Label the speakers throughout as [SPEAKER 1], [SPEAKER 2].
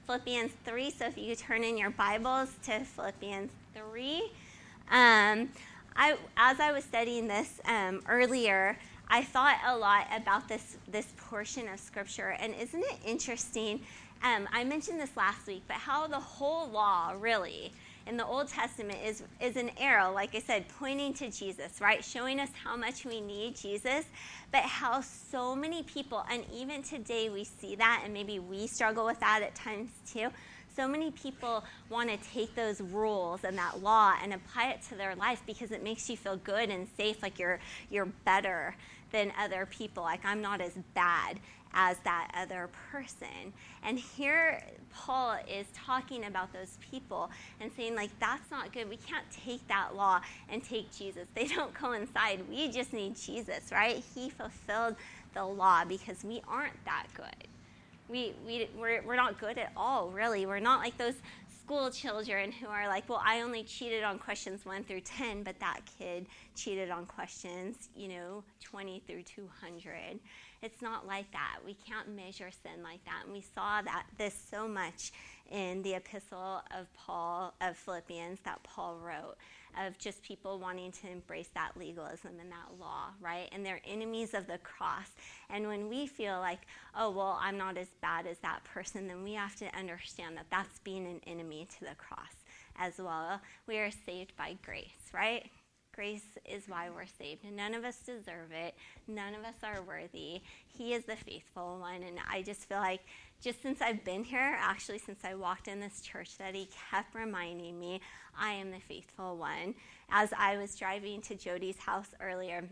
[SPEAKER 1] Philippians 3. So if you turn in your Bibles to Philippians 3. As I was studying this earlier, I thought a lot about this portion of Scripture. And isn't it interesting? I mentioned this last week, but how the whole law really in the Old Testament is an arrow, like I said, pointing to Jesus, right? Showing us how much we need Jesus, but how so many people, and even today we see that, and maybe we struggle with that at times too. So many people want to take those rules and that law and apply it to their life because it makes you feel good and safe, like you're better than other people, like I'm not as bad as that other person. And here Paul is talking about those people and saying, like, that's not good. We can't take that law and take Jesus. They don't coincide. We just need Jesus, right? He fulfilled the law because we aren't that good. We're not good at all, really. We're not like those school children who are like, well, I only cheated on questions 1 through 10, but that kid cheated on questions, 20 through 200. It's not like that. We can't measure sin like that. And we saw this so much in the epistle of Philippians that Paul wrote, of just people wanting to embrace that legalism and that law, right? And they're enemies of the cross. And when we feel like, oh, well, I'm not as bad as that person, then we have to understand that that's being an enemy to the cross as well. We are saved by grace, right? Grace is why we're saved. And none of us deserve it. None of us are worthy. He is the faithful one. And I just feel like just since I've been here, actually since I walked in this church, that he kept reminding me I am the faithful one. As I was driving to Jody's house earlier,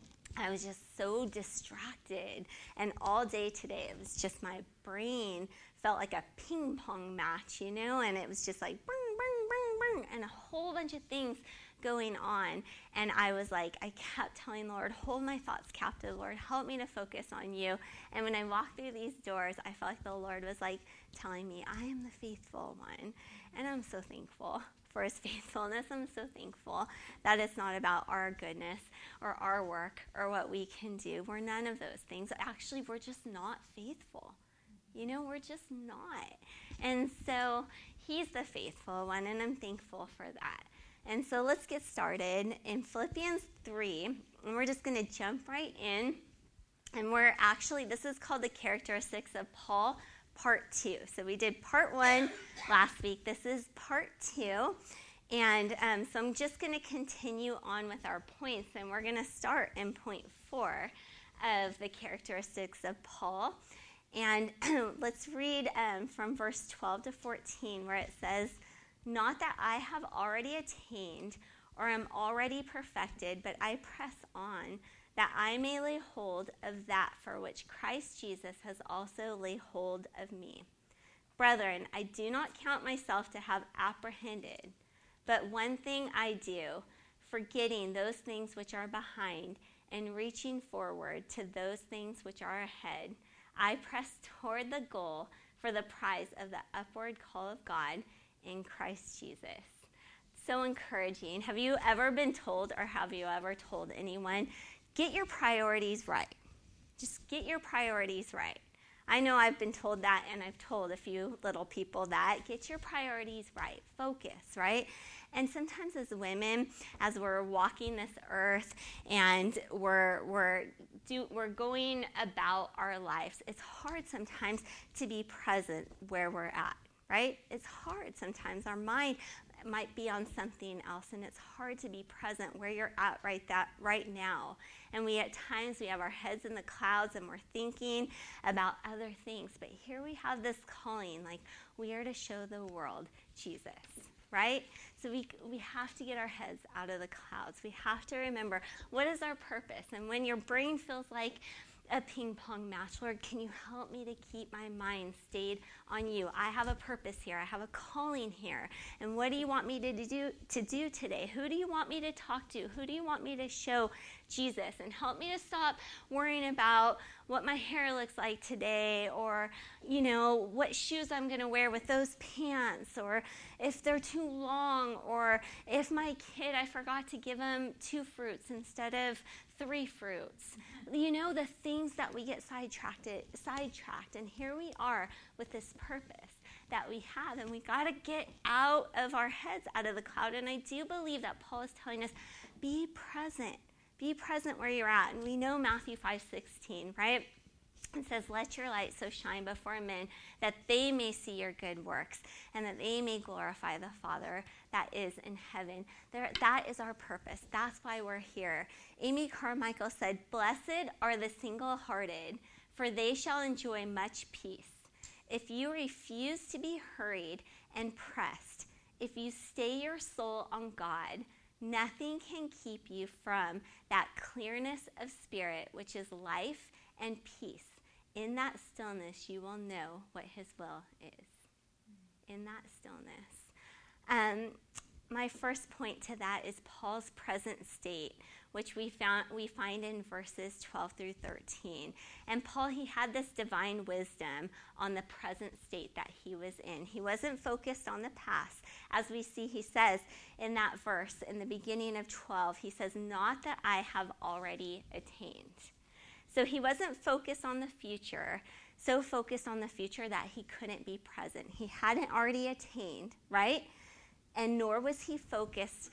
[SPEAKER 1] I was just so distracted. And all day today, it was just my brain felt like a ping pong match, and it was just like, bring, bring, bring, bring, and a whole bunch of things going on. And I was like, I kept telling the Lord, hold my thoughts captive, Lord, help me to focus on you. And when I walked through these doors, I felt like the Lord was like telling me, I am the faithful one. And I'm so thankful for his faithfulness. I'm so thankful that it's not about our goodness or our work or what we can do. We're none of those things. Actually, we're just not faithful. We're just not. And so he's the faithful one, and I'm thankful for that. And so let's get started in Philippians 3, and we're just going to jump right in. And this is called the characteristics of Paul, part 2. So we did part 1 last week. This is part 2. And so I'm just going to continue on with our points, and we're going to start in point 4 of the characteristics of Paul. And let's read from verse 12 to 14, where it says, not that I have already attained or am already perfected, but I press on, that I may lay hold of that for which Christ Jesus has also laid hold of me. Brethren, I do not count myself to have apprehended, but one thing I do, forgetting those things which are behind and reaching forward to those things which are ahead, I press toward the goal for the prize of the upward call of God in Christ Jesus. So encouraging. Have you ever been told, or have you ever told anyone, get your priorities right? Just get your priorities right. I know I've been told that, and I've told a few little people that. Get your priorities right. Focus, right? And sometimes as women, as we're walking this earth and we're going about our lives, it's hard sometimes to be present where we're at. Right? It's hard sometimes. Our mind might be on something else, and it's hard to be present where you're at right now. And at times we have our heads in the clouds and we're thinking about other things. But here we have this calling, like we are to show the world Jesus, right? So we have to get our heads out of the clouds. We have to remember, what is our purpose? And when your brain feels like a ping pong match, Lord, can you help me to keep my mind stayed on you? I have a purpose here. I have a calling here. And what do you want me to do today? Who do you want me to talk to? Who do you want me to show Jesus? And help me to stop worrying about what my hair looks like today, or, what shoes I'm going to wear with those pants, or if they're too long, or if my kid, I forgot to give him 2 fruits instead of 3 fruits. The things that we get sidetracked. And here we are with this purpose that we have. And we got to get out of our heads, out of the cloud. And I do believe that Paul is telling us, be present. Be present where you're at. And we know Matthew 5:16, right? It says, let your light so shine before men that they may see your good works and that they may glorify the Father that is in heaven. That is our purpose. That's why we're here. Amy Carmichael said, blessed are the single-hearted, for they shall enjoy much peace. If you refuse to be hurried and pressed, if you stay your soul on God, nothing can keep you from that clearness of spirit, which is life and peace. In that stillness, you will know what his will is. In that stillness. My first point to that is Paul's present state, which we find in verses 12 through 13. And Paul, he had this divine wisdom on the present state that he was in. He wasn't focused on the past. As we see, he says in that verse, in the beginning of 12, he says, not that I have already attained. So he wasn't focused on the future, so focused on the future that he couldn't be present. He hadn't already attained, right? And nor was he focused,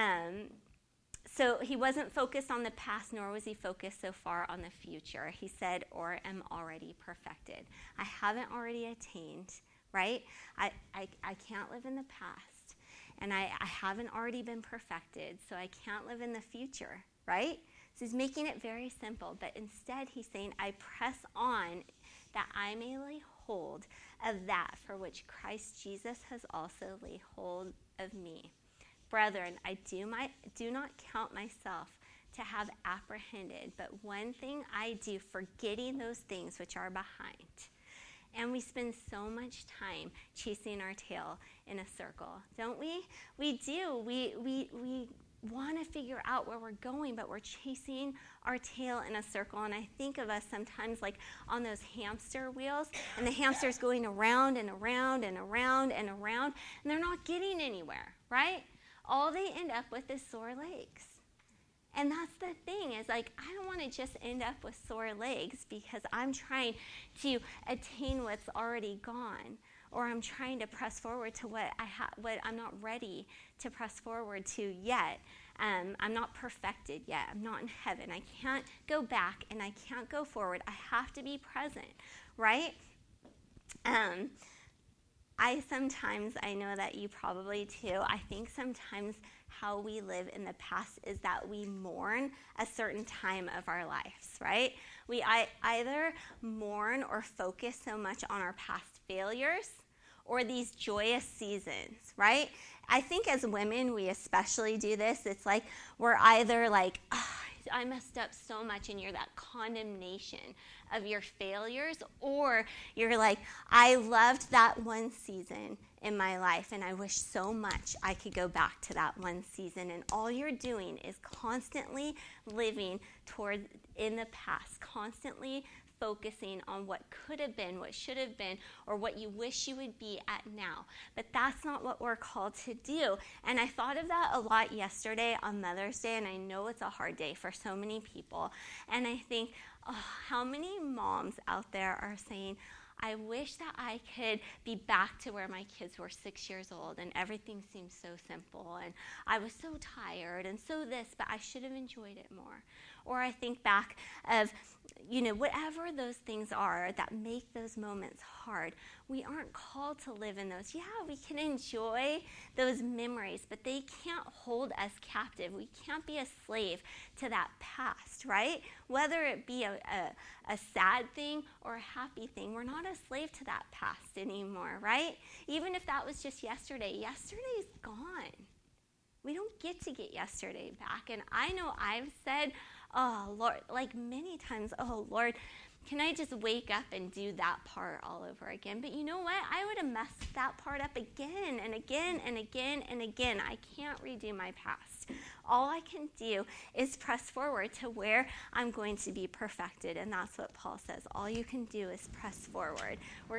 [SPEAKER 1] so he wasn't focused on the past, nor was he focused so far on the future. He said, or am already perfected. I haven't already attained, right? I can't live in the past, and I haven't already been perfected, so I can't live in the future, right? So he's making it very simple, but instead he's saying, I press on that I may lay hold of that for which Christ Jesus has also laid hold of me. Brethren, I do not count myself to have apprehended, but one thing I do, forgetting those things which are behind. And we spend so much time chasing our tail in a circle, don't we? We do. We want to figure out where we're going, but we're chasing our tail in a circle. And I think of us sometimes like on those hamster wheels, and the hamster's going around and around and around and around, and they're not getting anywhere, right? All they end up with is sore legs. And that's the thing, is like, I don't want to just end up with sore legs because I'm trying to attain what's already gone, or I'm trying to press forward to what I'm not ready to press forward to yet. I'm not perfected yet. I'm not in heaven. I can't go back and I can't go forward. I have to be present, right? I know that you probably too, I think sometimes how we live in the past is that we mourn a certain time of our lives, right? We either mourn or focus so much on our past failures or these joyous seasons, right? I think as women, we especially do this. It's like we're either like, I messed up so much, and you're that condemnation of your failures, or you're like, I loved that one season in my life, and I wish so much I could go back to that one season. And all you're doing is constantly living toward in the past, constantly focusing on what could have been, what should have been, or what you wish you would be at now. But that's not what we're called to do. And I thought of that a lot yesterday on Mother's Day, and I know it's a hard day for so many people. And I think, how many moms out there are saying, I wish that I could be back to where my kids were 6 years old and everything seemed so simple and I was so tired and so this, but I should have enjoyed it more. Or I think back of, whatever those things are that make those moments hard, we aren't called to live in those. Yeah, we can enjoy those memories, but they can't hold us captive. We can't be a slave to that past, right? Whether it be a sad thing or a happy thing, we're not a slave to that past anymore, right? Even if that was just yesterday, yesterday's gone. We don't get to get yesterday back. And I know I've said, oh, Lord, like many times, oh, Lord, can I just wake up and do that part all over again? But you know what? I would have messed that part up again and again and again and again. I can't redo my past. All I can do is press forward to where I'm going to be perfected. And that's what Paul says. All you can do is press forward. We're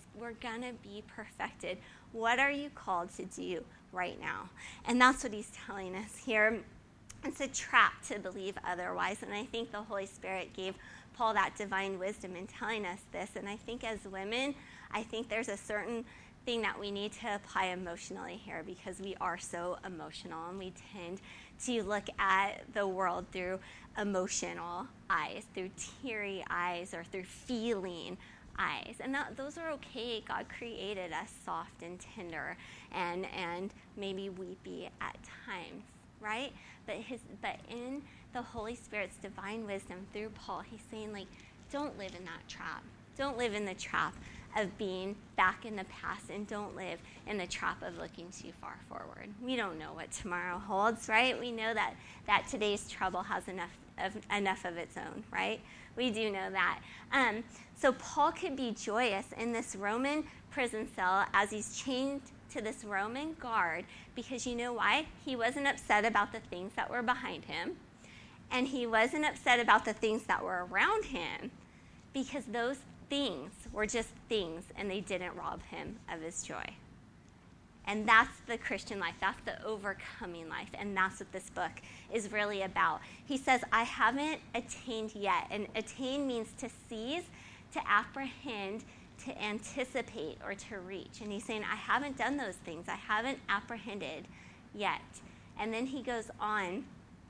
[SPEAKER 1] gonna be perfected. What are you called to do right now? And that's what he's telling us here. It's a trap to believe otherwise. And I think the Holy Spirit gave Paul that divine wisdom in telling us this. And I think as women, I think there's a certain thing that we need to apply emotionally here, because we are so emotional and we tend to look at the world through emotional eyes, through teary eyes, or through feeling eyes. And those are okay. God created us soft and tender and maybe weepy at times, right? But in the Holy Spirit's divine wisdom through Paul, he's saying, like, don't live in that trap. Don't live in the trap of being back in the past, and don't live in the trap of looking too far forward. We don't know what tomorrow holds, right? We know that today's trouble has enough of its own, right? We do know that. So Paul could be joyous in this Roman prison cell as he's chained to this Roman guard, because you know why? He wasn't upset about the things that were behind him, and he wasn't upset about the things that were around him, because those things were just things, and they didn't rob him of his joy. And that's the Christian life. That's the overcoming life. And that's what this book is really about. He says, I haven't attained yet. And attain means to seize, to apprehend, to anticipate, or to reach. And he's saying, I haven't done those things. I haven't apprehended yet. And then he goes on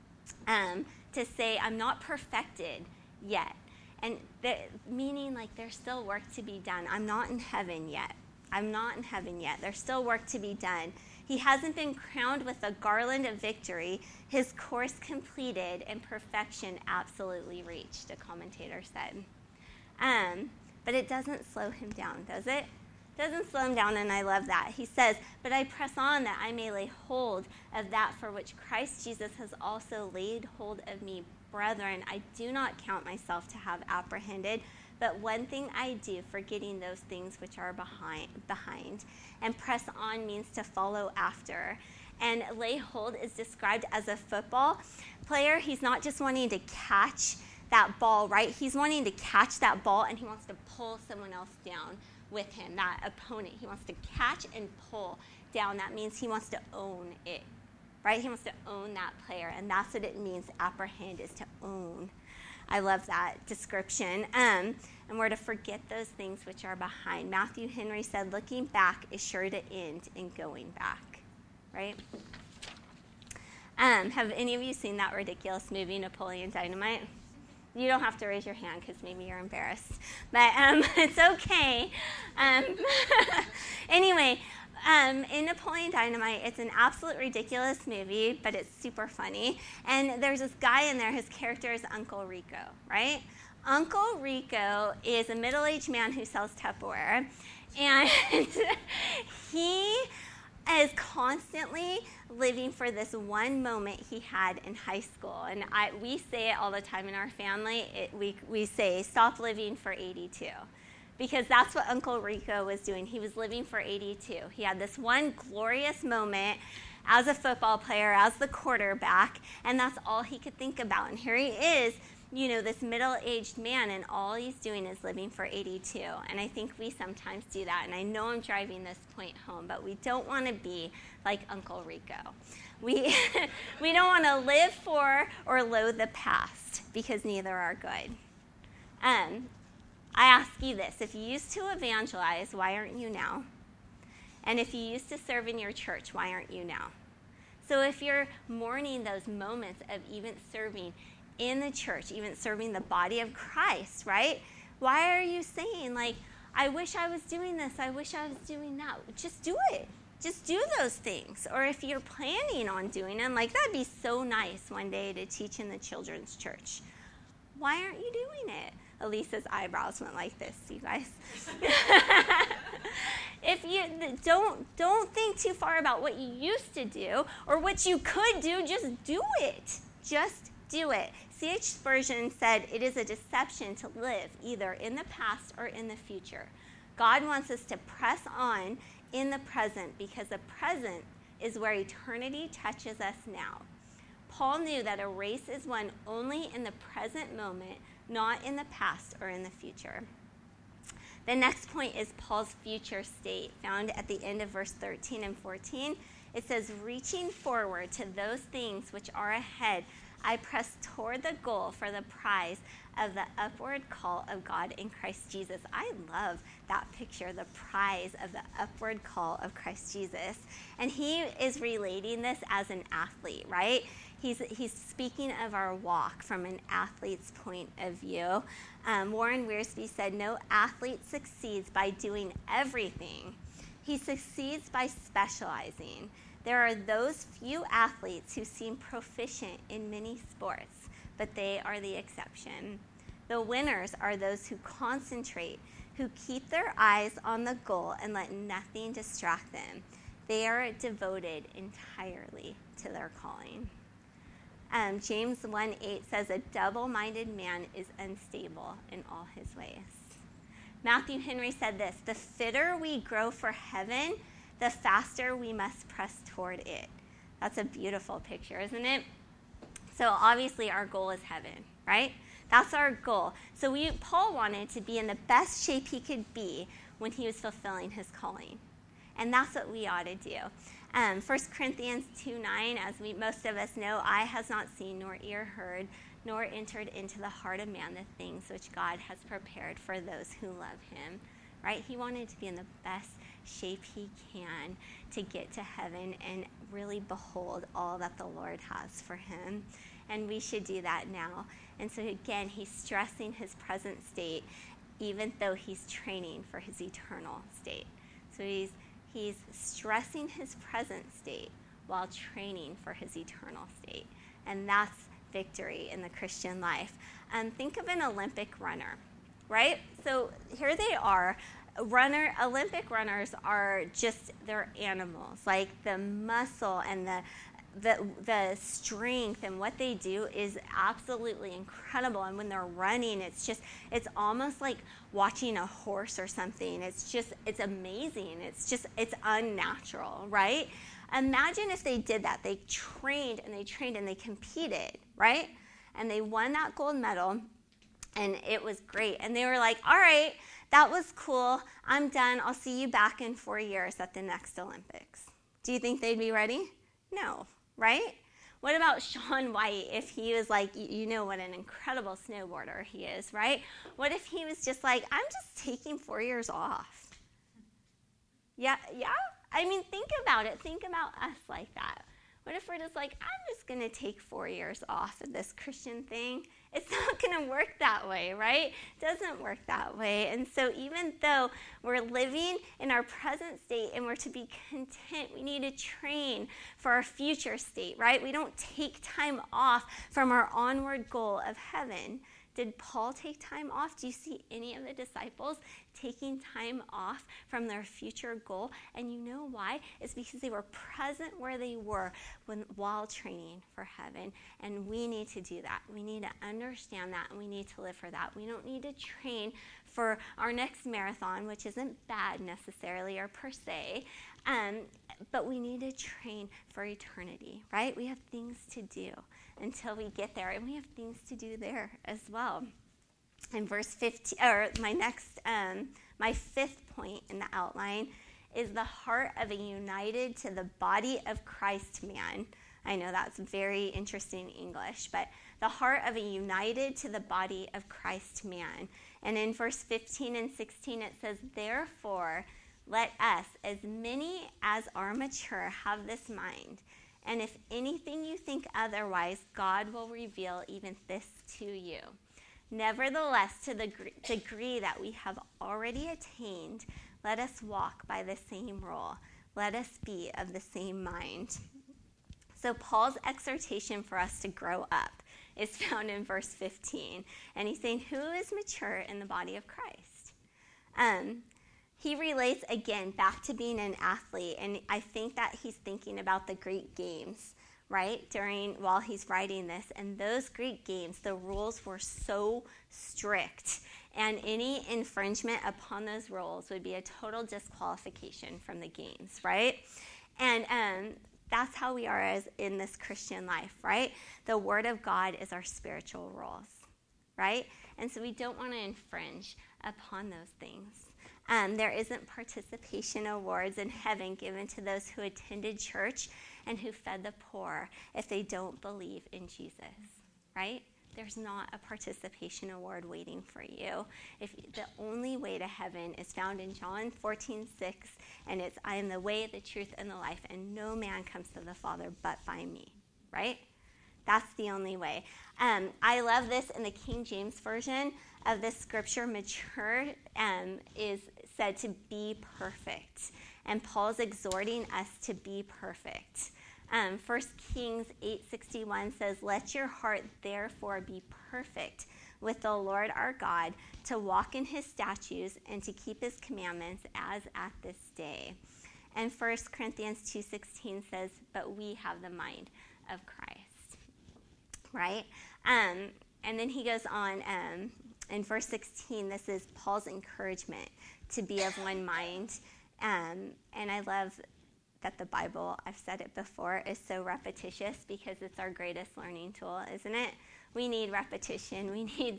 [SPEAKER 1] to say, I'm not perfected yet. And meaning, like, there's still work to be done. I'm not in heaven yet. I'm not in heaven yet. There's still work to be done. He hasn't been crowned with a garland of victory. His course completed and perfection absolutely reached, a commentator said. But it doesn't slow him down, does it? It doesn't slow him down, and I love that. He says, but I press on that I may lay hold of that for which Christ Jesus has also laid hold of me. Brethren, I do not count myself to have apprehended, but one thing I do, forgetting those things which are behind, and press on means to follow after. And lay hold is described as a football player. He's not just wanting to catch that ball, right? He's wanting to catch that ball, and he wants to pull someone else down with him, that opponent. He wants to catch and pull down. That means he wants to own it, right? He wants to own that player, and that's what it means. Apprehend is to own. I love that description. And we're to forget those things which are behind. Matthew Henry said, looking back is sure to end in going back, right? Have any of you seen that ridiculous movie, Napoleon Dynamite? You don't have to raise your hand because maybe you're embarrassed. But it's okay. Anyway, in Napoleon Dynamite, it's an absolute ridiculous movie, but it's super funny. And there's this guy in there, his character is Uncle Rico, right? Uncle Rico is a middle-aged man who sells Tupperware, and he is constantly living for this one moment he had in high school. And we say it all the time in our family. We say, stop living for 82. Because that's what Uncle Rico was doing. He was living for 82. He had this one glorious moment as a football player, as the quarterback, and that's all he could think about. And here he is, you know, this middle-aged man, and all he's doing is living for 82. And I think we sometimes do that. And I know I'm driving this point home, but we don't want to be like Uncle Rico. We don't want to live for or loathe the past, because neither are good. I ask you this, if you used to evangelize, why aren't you now? And if you used to serve in your church, why aren't you now? So if you're mourning those moments of even serving in the church, even serving the body of Christ, right? Why are you saying, like, I wish I was doing this, I wish I was doing that? Just do it. Just do those things. Or if you're planning on doing them, like, that'd be so nice one day to teach in the children's church. Why aren't you doing it? Elisa's eyebrows went like this, you guys. If you don't think too far about what you used to do or what you could do, just do it. Just do it. C.H. Spurgeon said, it is a deception to live either in the past or in the future. God wants us to press on in the present, because the present is where eternity touches us now. Paul knew that a race is won only in the present moment, not in the past or in the future. The next point is Paul's future state, found at the end of verse 13 and 14. It says, reaching forward to those things which are ahead, I press toward the goal for the prize of the upward call of God in Christ Jesus. I love that picture, the prize of the upward call of Christ Jesus. And he is relating this as an athlete, right? He's speaking of our walk from an athlete's point of view. Warren Wiersbe said, no athlete succeeds by doing everything. He succeeds by specializing. There are those few athletes who seem proficient in many sports, but they are the exception. The winners are those who concentrate, who keep their eyes on the goal and let nothing distract them. They are devoted entirely to their calling. James 1:8 says, a double-minded man is unstable in all his ways. Matthew Henry said this, the fitter we grow for heaven, the faster we must press toward it. That's a beautiful picture, isn't it? So obviously our goal is heaven, right? That's our goal. So Paul wanted to be in the best shape he could be when he was fulfilling his calling. And that's what we ought to do. 1 Corinthians 2:9, as most of us know, eye has not seen nor ear heard, nor entered into the heart of man the things which God has prepared for those who love him. Right? He wanted to be in the best shape he can to get to heaven and really behold all that the Lord has for him. And we should do that now. And so again, he's stressing his present state, even though he's training for his eternal state. So he's stressing his present state while training for his eternal state. And that's victory in the Christian life. Think of an Olympic runner, right? So here they are. Olympic runners are just, they're animals. Like the muscle and the strength and what they do is absolutely incredible. And when they're running, it's almost like watching a horse or something. It's amazing. It's unnatural, right? Imagine if they did that. They trained and they competed, right? And they won that gold medal, and it was great. And they were like, all right, that was cool. I'm done. I'll see you back in 4 years at the next Olympics. Do you think they'd be ready? No, right? What about Shaun White if he was like, you know what an incredible snowboarder he is, right? What if he was just like, I'm just taking 4 years off? Yeah? I mean, think about it. Think about us like that. What if we're just like, I'm just going to take 4 years off of this Christian thing? It's not going to work that way, right? It doesn't work that way. And so even though we're living in our present state and we're to be content, we need to train for our future state, right? We don't take time off from our onward goal of heaven. Did Paul take time off? Do you see any of the disciples taking time off from their future goal? And you know why? It's because they were present where they were while training for heaven. And we need to do that. We need to understand that, and we need to live for that. We don't need to train for our next marathon, which isn't bad necessarily or per se, but we need to train for eternity, right? We have things to do until we get there, and we have things to do there as well. In verse 15, or my fifth point in the outline is the heart of a united to the body of Christ man. I know that's very interesting English, but the heart of a united to the body of Christ man. And in verse 15 and 16 it says, therefore, let us, as many as are mature, have this mind. And if anything you think otherwise, God will reveal even this to you. Nevertheless, to the degree that we have already attained, let us walk by the same rule. Let us be of the same mind. So Paul's exhortation for us to grow up is found in verse 15. And he's saying, who is mature in the body of Christ? He relates, again, back to being an athlete, and I think that he's thinking about the Greek games, right, while he's writing this. And those Greek games, the rules were so strict, and any infringement upon those rules would be a total disqualification from the games, right? And that's how we are as in this Christian life, right? The Word of God is our spiritual rules, right? And so we don't want to infringe upon those things. There isn't participation awards in heaven given to those who attended church and who fed the poor if they don't believe in Jesus, right? There's not a participation award waiting for you. The only way to heaven is found in John 14:6, and it's, I am the way, the truth, and the life, and no man comes to the Father but by me, right? That's the only way. I love this in the King James Version of this scripture. Mature is said to be perfect, and Paul's exhorting us to be perfect. 1 Kings 8:61 says, let your heart therefore be perfect with the Lord our God, to walk in his statutes and to keep his commandments as at this day. And 1 Corinthians 2:16 says, but we have the mind of Christ, right? And then he goes on in verse 16, this is Paul's encouragement to be of one mind. And I love that the Bible, I've said it before, is so repetitious because it's our greatest learning tool, isn't it? We need repetition. We need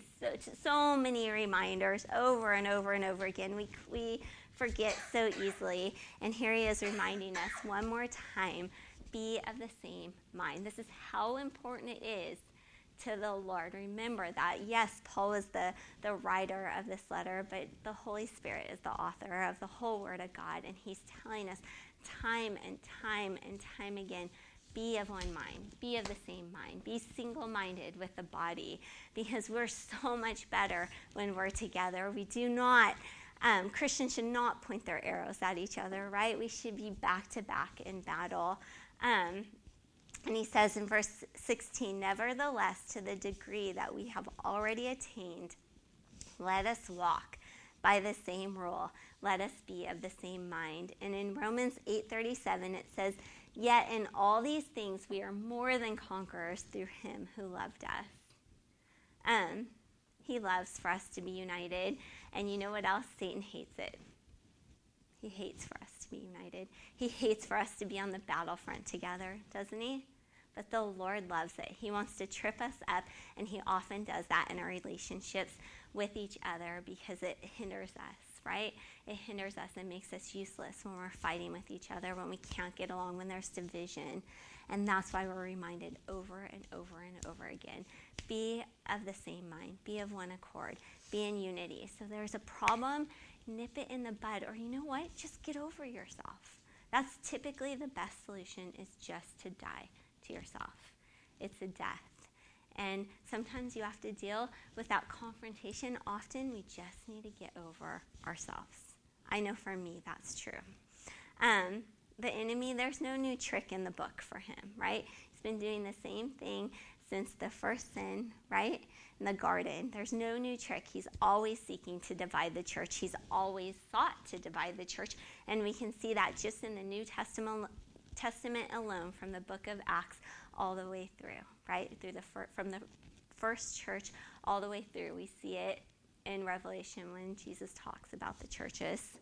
[SPEAKER 1] so many reminders over and over and over again. We forget so easily. And here he is reminding us one more time, be of the same mind. This is how important it is to the Lord. Remember that, yes, Paul was the writer of this letter, but the Holy Spirit is the author of the whole Word of God, and he's telling us time and time and time again, be of one mind, be of the same mind, be single-minded with the body, because we're so much better when we're together. We do not, Christians should not point their arrows at each other, right? We should be back to back in battle. And he says in verse 16, nevertheless, to the degree that we have already attained, let us walk by the same rule. Let us be of the same mind. And in Romans 8:37, it says, yet in all these things we are more than conquerors through him who loved us. He loves for us to be united. And you know what else? Satan hates it. He hates for us to be united. He hates for us to be on the battlefront together, doesn't he? But the Lord loves it. He wants to trip us up, and he often does that in our relationships with each other because it hinders us, right? It hinders us and makes us useless when we're fighting with each other, when we can't get along, when there's division. And that's why we're reminded over and over and over again, be of the same mind, be of one accord, be in unity. So there's a problem, nip it in the bud, or you know what? Just get over yourself. That's typically the best solution, is just to die to yourself. It's a death. And sometimes you have to deal with that confrontation. Often we just need to get over ourselves. I know for me that's true. The enemy, there's no new trick in the book for him, right? He's been doing the same thing since the first sin, right? In the garden. There's no new trick. He's always seeking to divide the church. He's always sought to divide the church. And we can see that just in the New Testament alone, from the book of Acts all the way through, right? From the first church all the way through. We see it in Revelation when Jesus talks about the churches.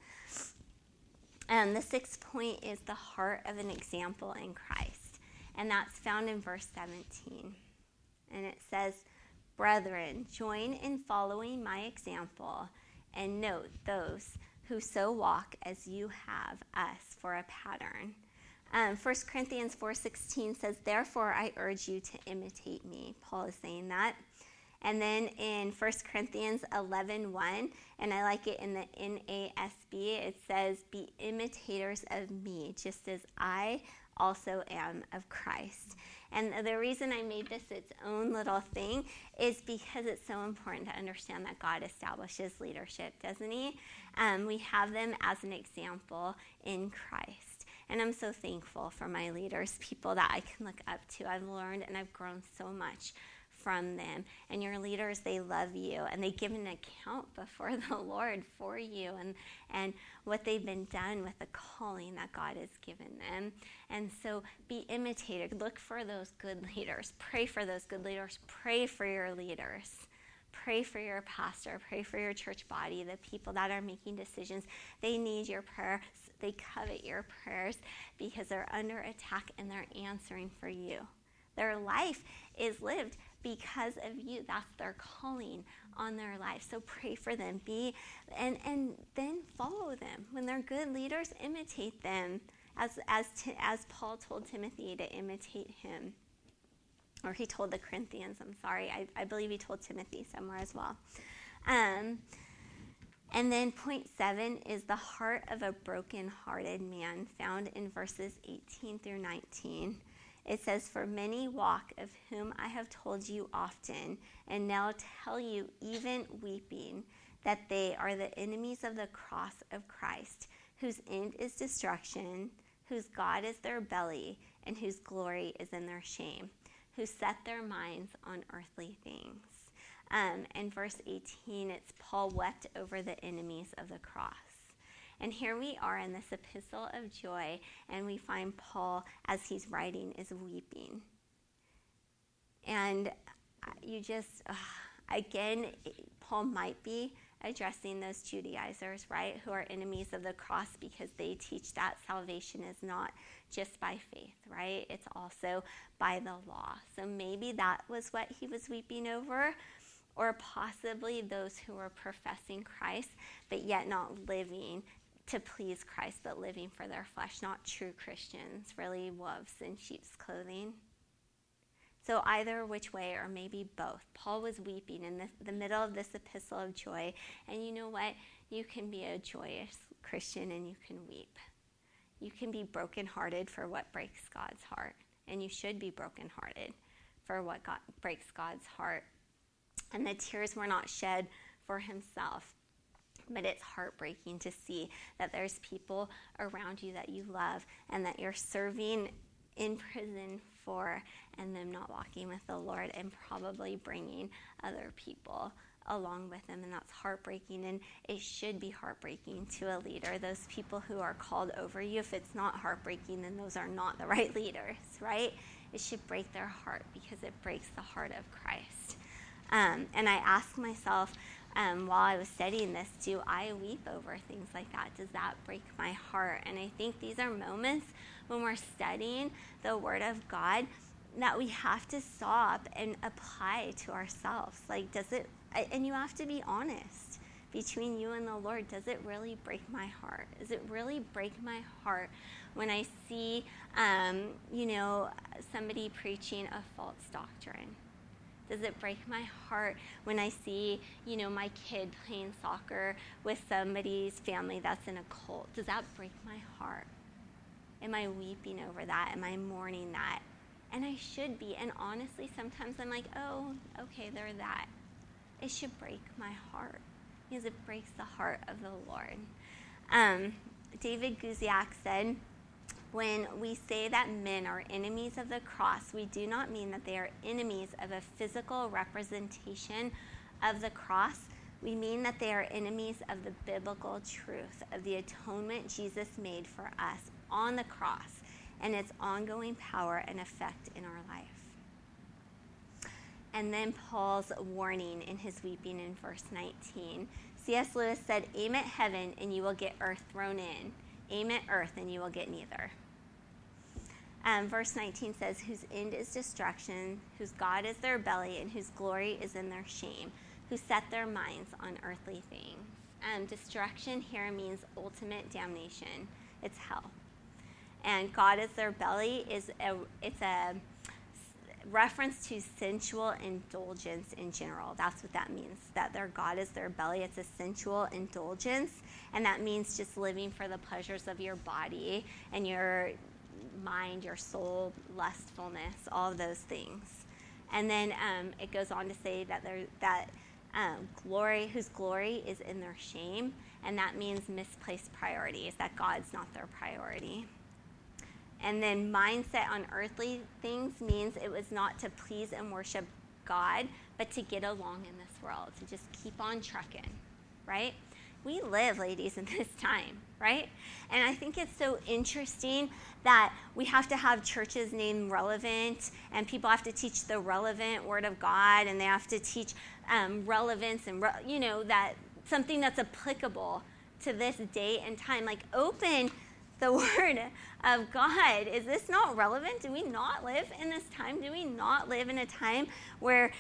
[SPEAKER 1] The sixth point is the heart of an example in Christ, and that's found in verse 17. And it says, brethren, join in following my example, and note those who so walk as you have us for a pattern. 1 Corinthians 4:16 says, therefore I urge you to imitate me. Paul is saying that. And then in 1 Corinthians 11:1, and I like it in the NASB, it says, be imitators of me, just as I also am of Christ. And the reason I made this its own little thing is because it's so important to understand that God establishes leadership, doesn't he? We have them as an example in Christ. And I'm so thankful for my leaders, people that I can look up to. I've learned and I've grown so much from them. And your leaders, they love you, and they give an account before the Lord for you and what they've been done with the calling that God has given them. And so be imitated. Look for those good leaders. Pray for those good leaders. Pray for your leaders. Pray for your pastor. Pray for your church body, the people that are making decisions. They need your prayers. They covet your prayers because they're under attack and they're answering for you. Their life is lived because of you. That's their calling on their life. So pray for them. And then follow them. When they're good leaders, imitate them, as Paul told Timothy to imitate him. Or he told the Corinthians, I believe he told Timothy somewhere as well. And then point 7 is the heart of a broken-hearted man, found in verses 18 through 19. It says, "For many walk, of whom I have told you often, and now tell you even weeping, that they are the enemies of the cross of Christ, whose end is destruction, whose God is their belly, and whose glory is in their shame, who set their minds on earthly things." In verse 18, it's Paul wept over the enemies of the cross. And here we are in this epistle of joy, and we find Paul, as he's writing, is weeping. And you just, again, Paul might be addressing those Judaizers, right, who are enemies of the cross, because they teach that salvation is not just by faith, right? It's also by the law. So maybe that was what he was weeping over. Or possibly those who were professing Christ, but yet not living to please Christ, but living for their flesh, not true Christians, really wolves in sheep's clothing. So either which way, or maybe both. Paul was weeping in the middle of this epistle of joy. And you know what? You can be a joyous Christian and you can weep. You can be brokenhearted for what breaks God's heart. And you should be brokenhearted for what breaks God's heart. And the tears were not shed for himself, but it's heartbreaking to see that there's people around you that you love and that you're serving in prison for, and them not walking with the Lord and probably bringing other people along with them. And that's heartbreaking, and it should be heartbreaking to a leader. Those people who are called over you, if it's not heartbreaking, then those are not the right leaders, right? It should break their heart because it breaks the heart of Christ. And I asked myself while I was studying this, do I weep over things like that? Does that break my heart? And I think these are moments when we're studying the Word of God that we have to stop and apply to ourselves. Like, does it, and you have to be honest between you and the Lord. Does it really break my heart? Does it really break my heart when I see, somebody preaching a false doctrine? Does it break my heart when I see, my kid playing soccer with somebody's family that's in a cult? Does that break my heart? Am I weeping over that? Am I mourning that? And I should be. And honestly, sometimes I'm like, oh, okay, they're that. It should break my heart because it breaks the heart of the Lord. David Guziak said, "When we say that men are enemies of the cross, we do not mean that they are enemies of a physical representation of the cross. We mean that they are enemies of the biblical truth of the atonement Jesus made for us on the cross and its ongoing power and effect in our life." And then Paul's warning in his weeping in verse 19. C.S. Lewis said, "Aim at heaven and you will get earth thrown in. Aim at earth and you will get neither." Verse 19 says, "Whose end is destruction, whose God is their belly, and whose glory is in their shame, who set their minds on earthly things." Destruction here means ultimate damnation. It's hell. And God is their belly it's a reference to sensual indulgence in general. That's what that means, that their God is their belly. It's a sensual indulgence, and that means just living for the pleasures of your body and your mind, your soul, lustfulness, all of those things. And then it goes on to say that glory, whose glory is in their shame, and that means misplaced priorities, that God's not their priority. And then mindset on earthly things means it was not to please and worship God, but to get along in this world, to just keep on trucking, right? We live, ladies, in this time, right? And I think it's so interesting that we have to have churches named Relevant, and people have to teach the relevant Word of God, and they have to teach relevance and, that something that's applicable to this day and time. Like, open the Word of God. Is this not relevant? Do we not live in this time? Do we not live in a time where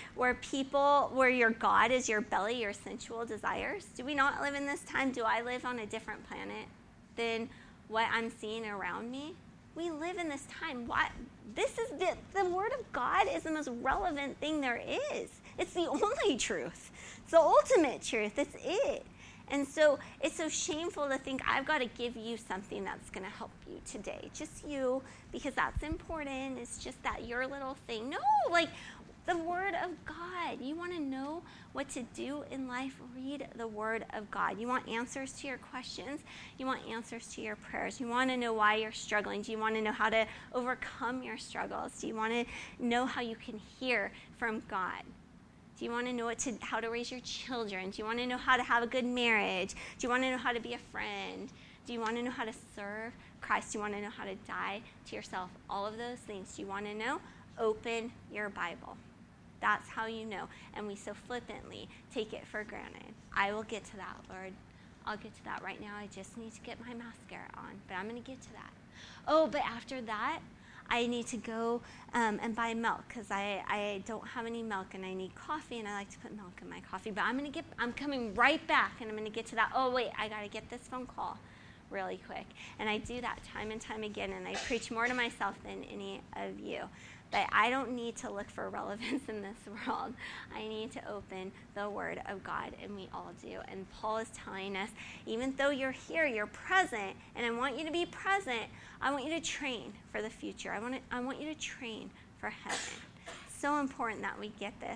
[SPEAKER 1] your God is your belly, your sensual desires? Do we not live in this time? Do I live on a different planet than what I'm seeing around me? We live in this time. This is the Word of God is the most relevant thing there is. It's the only truth. It's the ultimate truth. It's it. And so it's so shameful to think I've got to give you something that's going to help you today. Just you, because that's important. It's just that your little thing. No, like the Word of God. You want to know what to do in life? Read the Word of God. You want answers to your questions? You want answers to your prayers? You want to know why you're struggling? Do you want to know how to overcome your struggles? Do you want to know how you can hear from God? Do you want to know how to raise your children? Do you want to know how to have a good marriage? Do you want to know how to be a friend? Do you want to know how to serve Christ? Do you want to know how to die to yourself? All of those things. Do you want to know? Open your Bible. That's how you know. And we so flippantly take it for granted. I will get to that, Lord. I'll get to that right now. I just need to get my mascara on, but I'm going to get to that. Oh, but after that, I need to go and buy milk because I don't have any milk and I need coffee and I like to put milk in my coffee. But I'm coming right back and I'm going to get to that. Oh, wait, I got to get this phone call really quick. And I do that time and time again, and I preach more to myself than any of you. But I don't need to look for relevance in this world. I need to open the Word of God, and we all do. And Paul is telling us, even though you're here, you're present, and I want you to be present, I want you to train for the future. I want you to train for heaven. So important that we get this.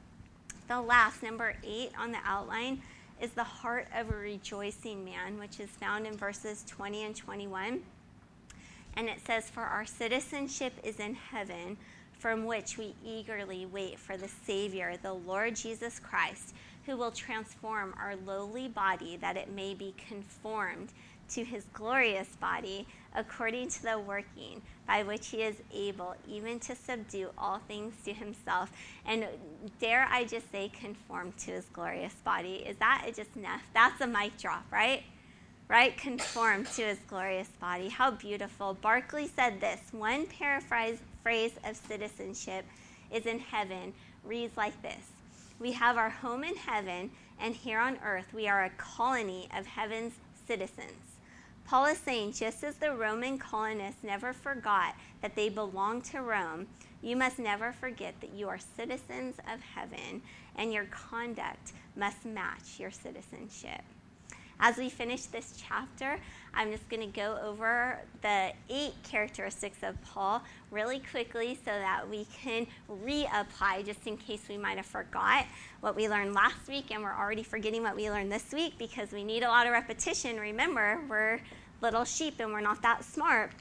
[SPEAKER 1] The last, number 8 on the outline, is the heart of a rejoicing man, which is found in verses 20 and 21. And it says, "For our citizenship is in heaven, from which we eagerly wait for the Savior, the Lord Jesus Christ, who will transform our lowly body that it may be conformed to his glorious body, according to the working by which he is able even to subdue all things to himself." And dare I just say conform to his glorious body? Is that just enough? That's a mic drop, right? Right? Conform to his glorious body. How beautiful. Barclay said this. One paraphrase of citizenship is in heaven reads like this: "We have our home in heaven, and here on earth we are a colony of heaven's citizens." Paul is saying, just as the Roman colonists never forgot that they belonged to Rome, you must never forget that you are citizens of heaven, and your conduct must match your citizenship. As we finish this chapter, I'm just going to go over the 8 characteristics of Paul really quickly so that we can reapply, just in case we might have forgot what we learned last week and we're already forgetting what we learned this week, because we need a lot of repetition. Remember, we're little sheep and we're not that smart.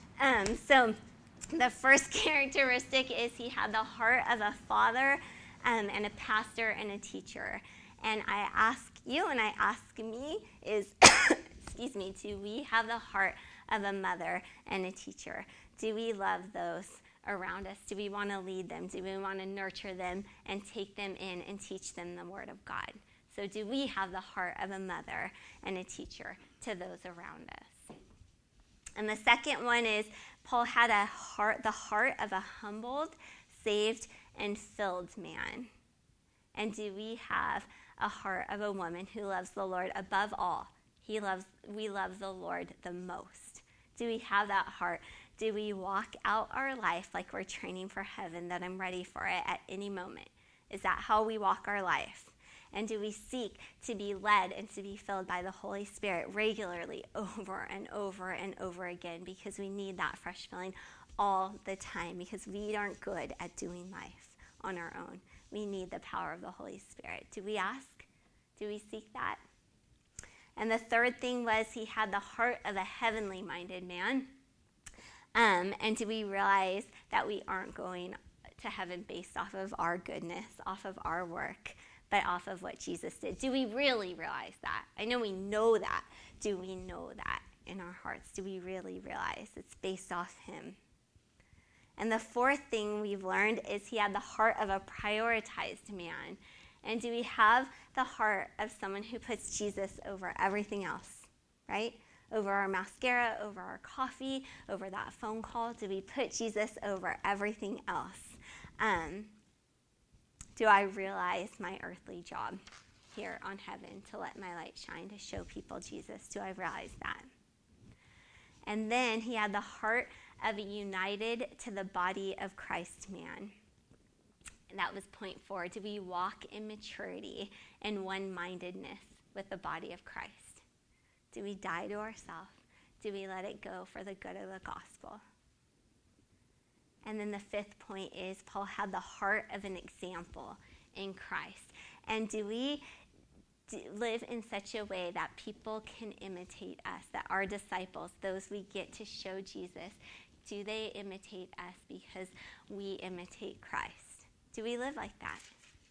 [SPEAKER 1] So the first characteristic is he had the heart of a father and a pastor and a teacher. And I ask you and I ask me is, excuse me, do we have the heart of a mother and a teacher? Do we love those around us? Do we want to lead them? Do we want to nurture them and take them in and teach them the Word of God? So do we have the heart of a mother and a teacher to those around us? And the second one is Paul had the heart of a humbled, saved, and filled man. And do we have a heart of a woman who loves the Lord above all? We love the Lord the most. Do we have that heart? Do we walk out our life like we're training for heaven, that I'm ready for it at any moment? Is that how we walk our life? And do we seek to be led and to be filled by the Holy Spirit regularly over and over and over again, because we need that fresh filling all the time, because we aren't good at doing life on our own. We need the power of the Holy Spirit. Do we ask? Do we seek that? And the third thing was he had the heart of a heavenly minded man. And do we realize that we aren't going to heaven based off of our goodness, off of our work, but off of what Jesus did? Do we really realize that? I know we know that. Do we know that in our hearts? Do we really realize it's based off him? And the fourth thing we've learned is he had the heart of a prioritized man. And do we have the heart of someone who puts Jesus over everything else, right? over our mascara, over our coffee, over that phone call? Do we put Jesus over everything else? Do I realize my earthly job here on heaven to let my light shine, to show people Jesus? Do I realize that? And then he had the heart of a united to the body of Christ man. And that was point 4. Do we walk in maturity and one-mindedness with the body of Christ? Do we die to ourselves? Do we let it go for the good of the gospel? And then the 5th point is Paul had the heart of an example in Christ. And do we live in such a way that people can imitate us, that our disciples, those we get to show Jesus, do they imitate us because we imitate Christ? Do we live like that?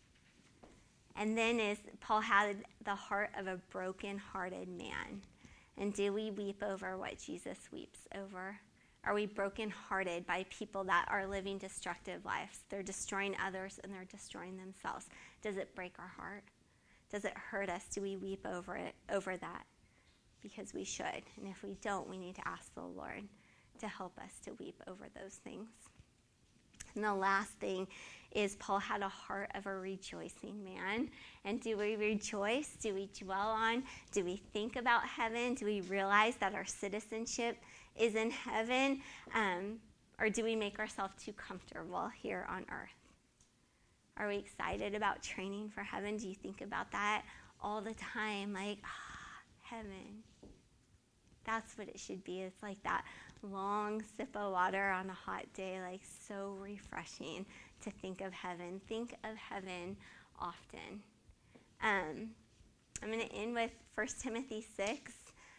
[SPEAKER 1] And then Paul had the heart of a broken-hearted man. And do we weep over what Jesus weeps over? Are we broken-hearted by people that are living destructive lives? They're destroying others and they're destroying themselves. Does it break our heart? Does it hurt us? Do we weep over that? Because we should. And if we don't, we need to ask the Lord to help us to weep over those things. And the last thing is Paul had a heart of a rejoicing man. And do we rejoice? Do we dwell on? Do we think about heaven? Do we realize that our citizenship is in heaven? Or do we make ourselves too comfortable here on earth? Are we excited about training for heaven? Do you think about that all the time? Like, heaven. That's what it should be. It's like that long sip of water on a hot day, like so refreshing to think of heaven. Think of heaven often. I'm going to end with 1 Timothy 6.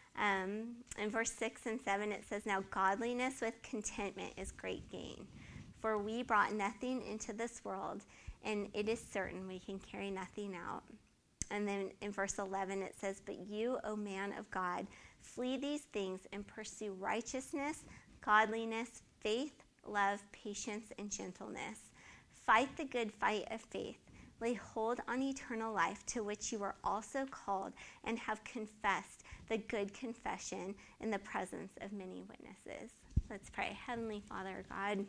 [SPEAKER 1] In verse 6 and 7, it says, "Now godliness with contentment is great gain. For we brought nothing into this world, and it is certain we can carry nothing out." And then in verse 11 it says, "But you, O man of God, flee these things and pursue righteousness, godliness, faith, love, patience, and gentleness. Fight the good fight of faith. Lay hold on eternal life, to which you were also called and have confessed the good confession in the presence of many witnesses." Let's pray. Heavenly Father, God,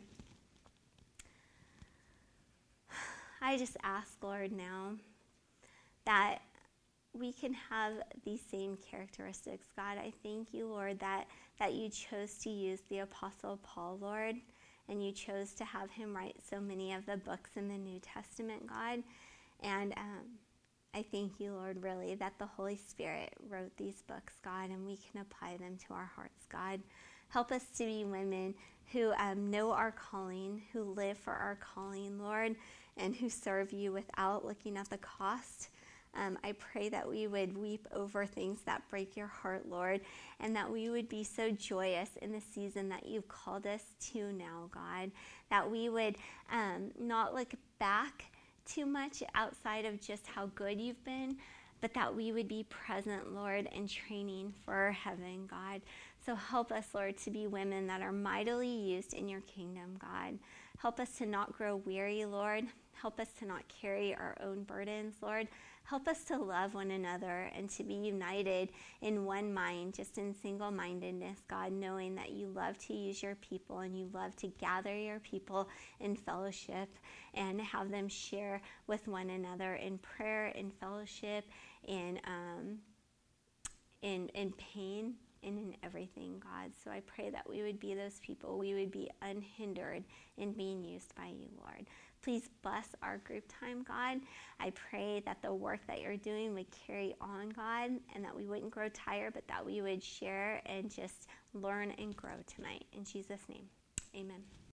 [SPEAKER 1] I just ask, Lord, now that we can have these same characteristics. God, I thank you, Lord, that you chose to use the Apostle Paul, Lord, and you chose to have him write so many of the books in the New Testament, God. And I thank you, Lord, really, that the Holy Spirit wrote these books, God, and we can apply them to our hearts, God. Help us to be women who know our calling, who live for our calling, Lord, and who serve you without looking at the cost. I pray that we would weep over things that break your heart, Lord, and that we would be so joyous in the season that you've called us to now, God, that we would not look back too much outside of just how good you've been, but that we would be present, Lord, in training for heaven, God. So help us, Lord, to be women that are mightily used in your kingdom, God. Help us to not grow weary, Lord. Help us to not carry our own burdens, Lord. Help us to love one another and to be united in one mind, just in single-mindedness, God, knowing that you love to use your people and you love to gather your people in fellowship and have them share with one another in prayer, in fellowship, in pain, and in everything, God. So I pray that we would be those people. We would be unhindered in being used by you, Lord. Please bless our group time, God. I pray that the work that you're doing would carry on, God, and that we wouldn't grow tired, but that we would share and just learn and grow tonight. In Jesus' name, amen.